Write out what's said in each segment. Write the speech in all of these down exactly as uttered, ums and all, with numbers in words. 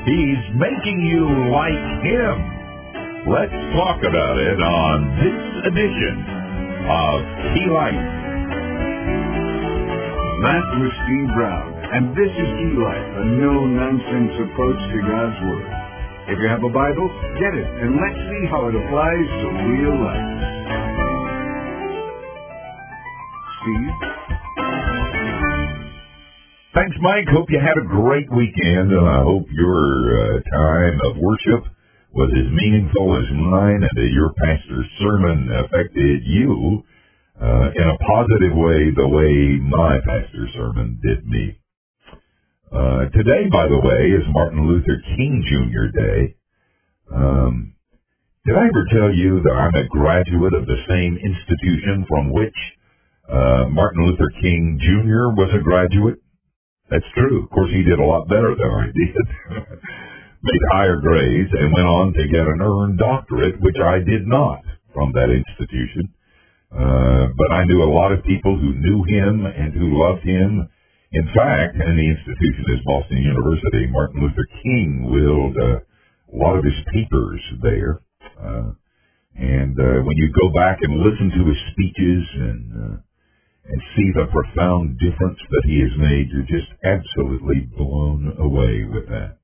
He's making you like Him. Let's talk about it on this edition of Key Life. That was Steve Brown, and this is Key Life, a no-nonsense approach to God's Word. If you have a Bible, get it, and let's see how it applies to real life. Steve? Thanks, Mike. Hope you had a great weekend, and I hope your uh, time of worship was as meaningful as mine, and that your pastor's sermon affected you uh, in a positive way, the way my pastor's sermon did me. Uh, today, by the way, is Martin Luther King Junior Day. Um, did I ever tell you that I'm a graduate of the same institution from which uh, Martin Luther King Junior was a graduate? That's true. Of course, he did a lot better than I did. Made higher grades and went on to get an earned doctorate, which I did not from that institution. Uh, but I knew a lot of people who knew him and who loved him. In fact, and the institution is Boston University, Martin Luther King willed uh, a lot of his papers there. Uh, and uh, when you go back and listen to his speeches and uh, and see the profound difference that he has made, you're just absolutely blown away with that.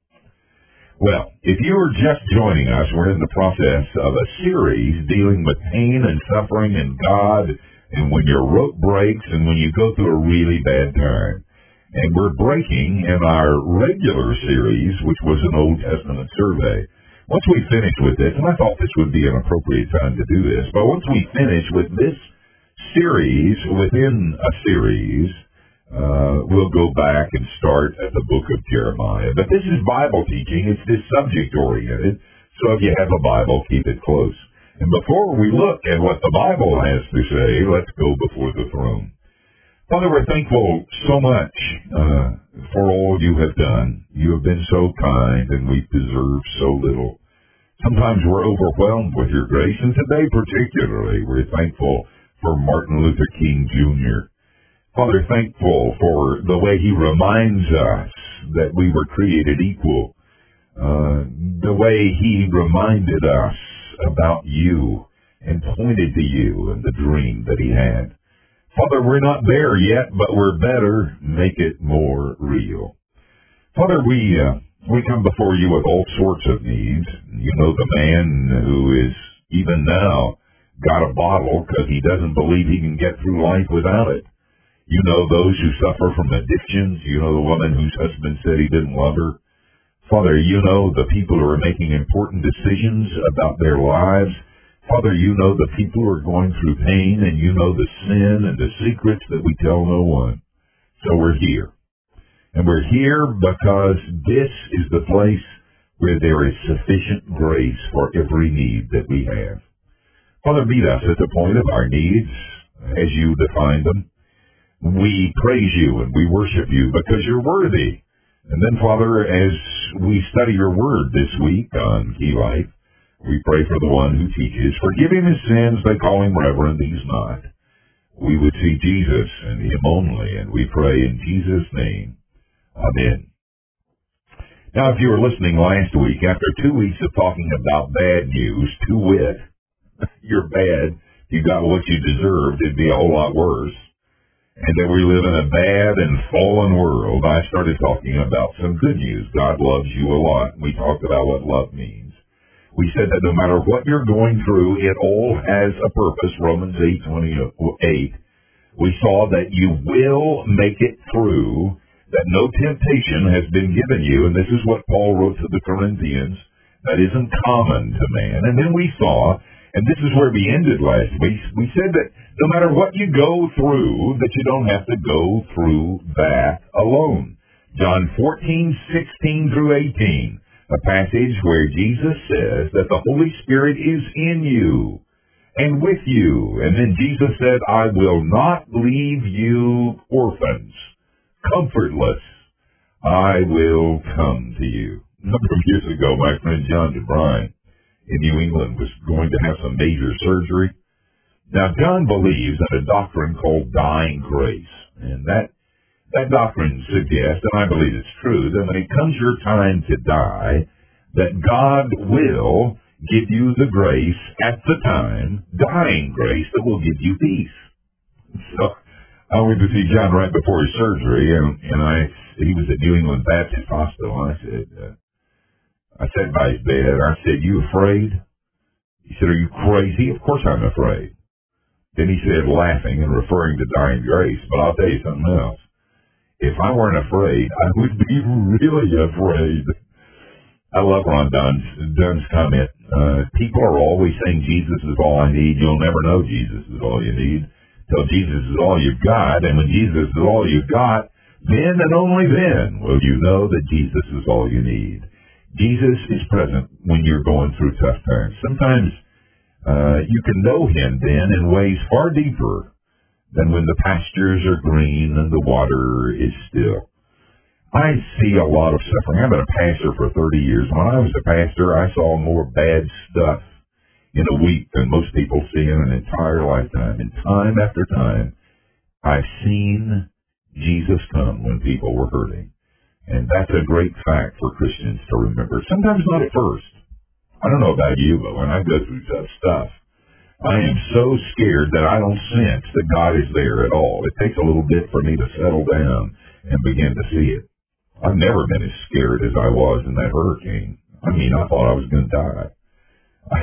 Well, if you are just joining us, we're in the process of a series dealing with pain and suffering and God, and when your rope breaks and when you go through a really bad time. And we're breaking in our regular series, which was an Old Testament survey. Once we finish with this, and I thought this would be an appropriate time to do this, but once we finish with this series within a series, uh, we'll go back and start at the book of Jeremiah. But this is Bible teaching. It's this subject-oriented. So if you have a Bible, keep it close. And before we look at what the Bible has to say, let's go before the throne. Father, we're thankful so much uh, for all you have done. You have been so kind, and we deserve so little. Sometimes we're overwhelmed with your grace, and today particularly we're thankful for Martin Luther King Junior Father, thankful for the way he reminds us that we were created equal, uh, the way he reminded us about you and pointed to you and the dream that he had. Father, we're not there yet, but we're better. Make it more real. Father, we uh, we come before you with all sorts of needs. You know the man who is even now got a bottle because he doesn't believe he can get through life without it. You know those who suffer from addictions. You know the woman whose husband said he didn't love her. Father, you know the people who are making important decisions about their lives. Father, you know the people who are going through pain, and you know the sin and the secrets that we tell no one. So we're here. And we're here because this is the place where there is sufficient grace for every need that we have. Father, meet us at the point of our needs as you define them. We praise you and we worship you because you're worthy. And then, Father, as we study your word this week on Key Life, we pray for the one who teaches. Forgive him his sins, they call him Reverend, he's not. We would see Jesus and him only, and we pray in Jesus' name. Amen. Now, if you were listening last week, after two weeks of talking about bad news, to wit, you're bad, you got what you deserved, it'd be a whole lot worse, and that we live in a bad and fallen world, I started talking about some good news. God loves you a lot. We talked about what love means. We said that no matter what you're going through, it all has a purpose, Romans eight twenty-eight. We saw that you will make it through, that no temptation has been given you, and this is what Paul wrote to the Corinthians, that isn't common to man. And then we saw, and this is where we ended last week, we said that no matter what you go through, that you don't have to go through that alone. John fourteen, sixteen through eighteen, a passage where Jesus says that the Holy Spirit is in you and with you. And then Jesus said, I will not leave you orphans, comfortless. I will come to you. A number of years ago, my friend John DeBrine in New England was going to have some major surgery. Now, John believes in a doctrine called dying grace, and that that doctrine suggests, and I believe it's true, that when it comes your time to die, that God will give you the grace at the time, dying grace, that will give you peace. So I went to see John right before his surgery, and, and I he was at New England Baptist Hospital, and I said, uh, I sat by his bed, I said, "You afraid?" He said, "Are you crazy?" "Of course I'm afraid." Then he said, laughing and referring to dying grace, "But I'll tell you something else. If I weren't afraid, I would be really afraid." I love Ron Dunn's, Dunn's comment. Uh, people are always saying Jesus is all I need. You'll never know Jesus is all you need till Jesus is all you've got. And when Jesus is all you've got, then and only then will you know that Jesus is all you need. Jesus is present when you're going through tough times. Sometimes uh, you can know him then in ways far deeper than when the pastures are green and the water is still. I see a lot of suffering. I've been a pastor for thirty years. When I was a pastor, I saw more bad stuff in a week than most people see in an entire lifetime. And time after time, I've seen Jesus come when people were hurting. And that's a great fact for Christians to remember. Sometimes not at first. I don't know about you, but when I go through tough stuff, I am so scared that I don't sense that God is there at all. It takes a little bit for me to settle down and begin to see it. I've never been as scared as I was in that hurricane. I mean, I thought I was going to die. I,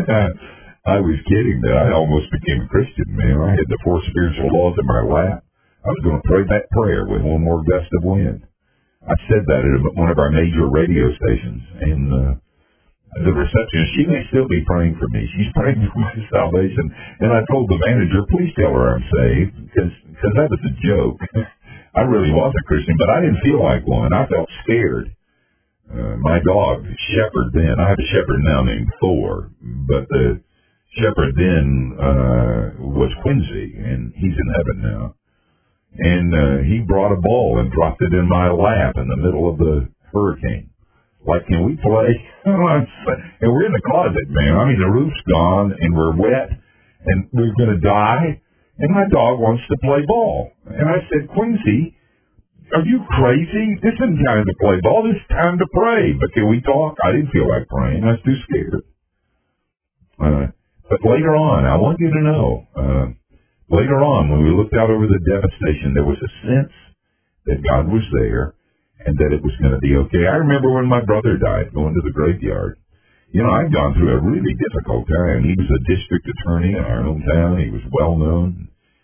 I was kidding that I almost became a Christian, man. I had the four spiritual laws in my lap. I was going to pray that prayer with one more gust of wind. I said that at one of our major radio stations, and uh, the receptionist, she may still be praying for me. She's praying for my salvation. And I told the manager, please tell her I'm saved, because that was a joke. I really was a Christian, but I didn't feel like one. I felt scared. Uh, my dog, Shepherd then, I have a Shepherd now named Thor, but the Shepherd then uh, was Quincy, and he's in heaven now. And uh, he brought a ball and dropped it in my lap in the middle of the hurricane. Like, can we play? And we're in the closet, man. I mean, the roof's gone, and we're wet, and we're going to die. And my dog wants to play ball. And I said, Quincy, are you crazy? This isn't time to play ball. This is time to pray. But can we talk? I didn't feel like praying. I was too scared. Uh, but later on, I want you to know, uh, later on, when we looked out over the devastation, there was a sense that God was there and that it was going to be okay. I remember when my brother died, going to the graveyard. You know, I'd gone through a really difficult time. He was a district attorney in our hometown. He was well known.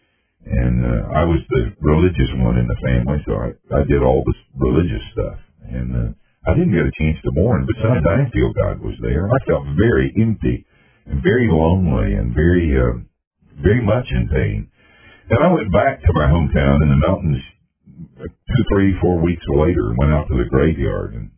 And uh, I was the religious one in the family, so I, I did all this religious stuff. And uh, I didn't get a chance to mourn, but sometimes I didn't feel God was there. I felt very empty and very lonely and very, uh, very much in pain. And I went back to my hometown in the mountains two, three, four weeks later and went out to the graveyard. And,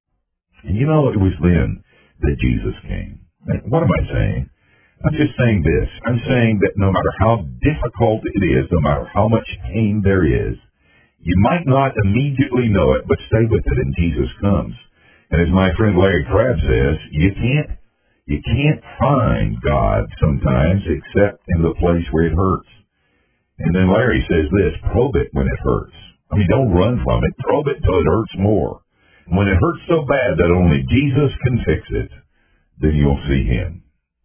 and you know, it was then that Jesus came. And what am I saying? I'm just saying this. I'm saying that no matter how difficult it is, no matter how much pain there is, you might not immediately know it, but stay with it and Jesus comes. And as my friend Larry Crabb says, you can't, you can't find God sometimes except in the place where it hurts. And then Larry says this, probe it when it hurts. I mean, don't run from it. Probe it till it hurts more. When it hurts so bad that only Jesus can fix it, then you'll see him.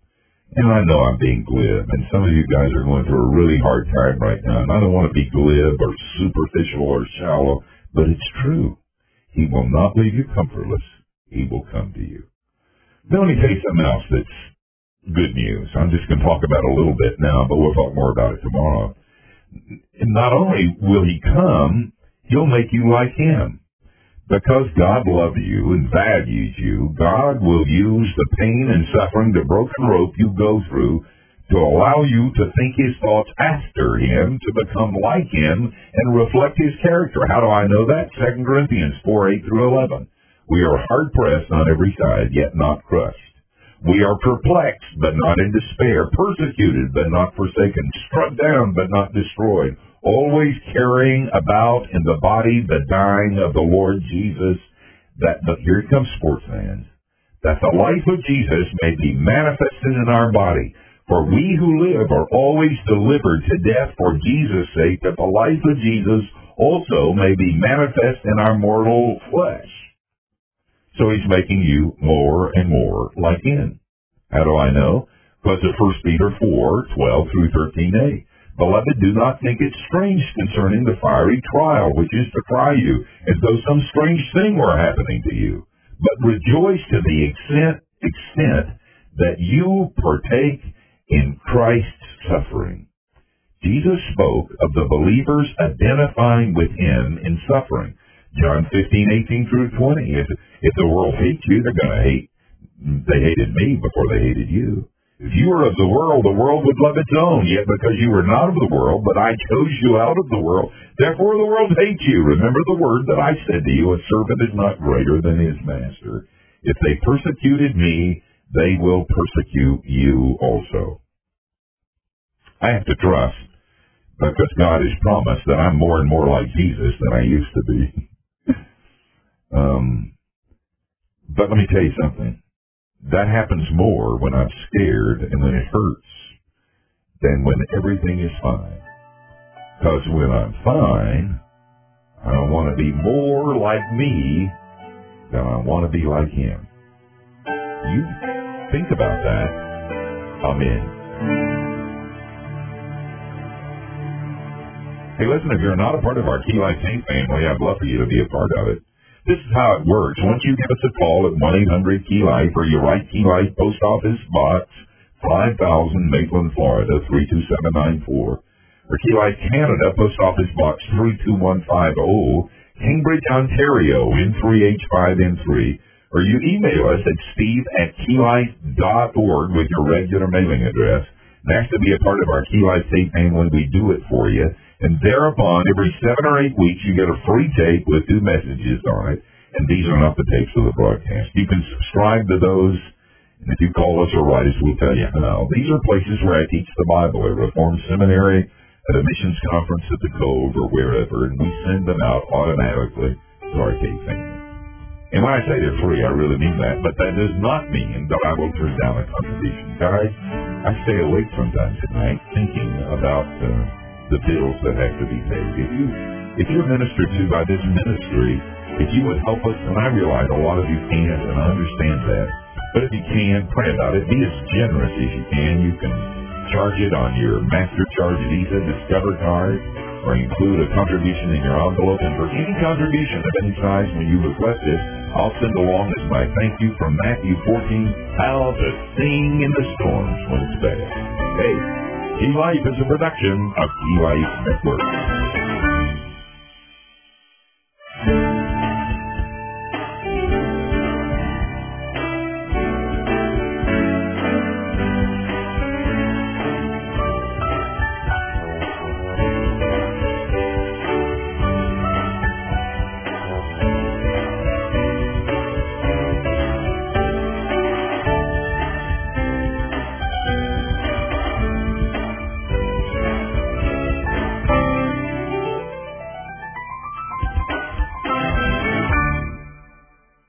And I know I'm being glib, and some of you guys are going through a really hard time right now, and I don't want to be glib or superficial or shallow, but it's true. He will not leave you comfortless. He will come to you. Now let me tell you something else that's good news. I'm just going to talk about it a little bit now, but we'll talk more about it tomorrow. And not only will he come, he'll make you like him. Because God loves you and values you, God will use the pain and suffering, the broken rope you go through, to allow you to think his thoughts after him, to become like him, and reflect his character. How do I know that? Second Corinthians four, eight through eleven. We are hard-pressed on every side, yet not crushed. We are perplexed, but not in despair, persecuted, but not forsaken, struck down, but not destroyed, always carrying about in the body the dying of the Lord Jesus, that, but here it comes, sports fans, that the life of Jesus may be manifested in our body. For we who live are always delivered to death for Jesus' sake, that the life of Jesus also may be manifest in our mortal flesh. So he's making you more and more like him. How do I know? Because of First Peter four, twelve through thirteen a. Beloved, do not think it strange concerning the fiery trial which is to try you, as though some strange thing were happening to you. But rejoice to the extent, extent that you partake in Christ's suffering. Jesus spoke of the believers identifying with him in suffering. John fifteen, eighteen through twenty. If, if the world hates you, they're going to hate. They hated me before they hated you. If you were of the world, the world would love its own. Yet because you were not of the world, but I chose you out of the world, therefore the world hates you. Remember the word that I said to you, a servant is not greater than his master. If they persecuted me, they will persecute you also. I have to trust, because God has promised that I'm more and more like Jesus than I used to be. um, but let me tell you something. That happens more when I'm scared and when it hurts than when everything is fine. Because when I'm fine, I want to be more like me than I want to be like him. You think about that. Amen. Hey, listen, if you're not a part of our Key Life Faith family, I'd love for you to be a part of it. This is how it works. Once you give us a call at one eight hundred Key Life, or you write Key Life, Post Office Box five thousand, Maitland, Florida, three two seven nine four, or Key Life Canada, Post Office Box three two one five zero, Cambridge, Ontario, N three H five N three, or you email us at steve at keylife dot org with your regular mailing address. And ask to be a part of our Key Life Faith family. We do it for you. And thereupon, every seven or eight weeks, you get a free tape with two messages on it. And these are not the tapes of the broadcast. You can subscribe to those, and if you call us or write us, we'll tell you how. These are places where I teach the Bible, at Reformed Seminary, at a missions conference at the Cove, or wherever, and we send them out automatically to our tape family. And when I say they're free, I really mean that, but that does not mean that I will turn down a contribution. Guys, I stay awake sometimes at night thinking about uh, the bills that have to be paid. If you, if you're ministered to by this ministry, if you would help us, and I realize a lot of you can't, and I understand that, but if you can, pray about it. Be as generous as you can. You can charge it on your MasterCharge Visa Discover card, or include a contribution in your envelope. And for any contribution of any size, when you request it, I'll send along as my thank you from Matthew fourteen, how to sing in the storms when it's bad. Hey, Key Life is a production of Key Life Network.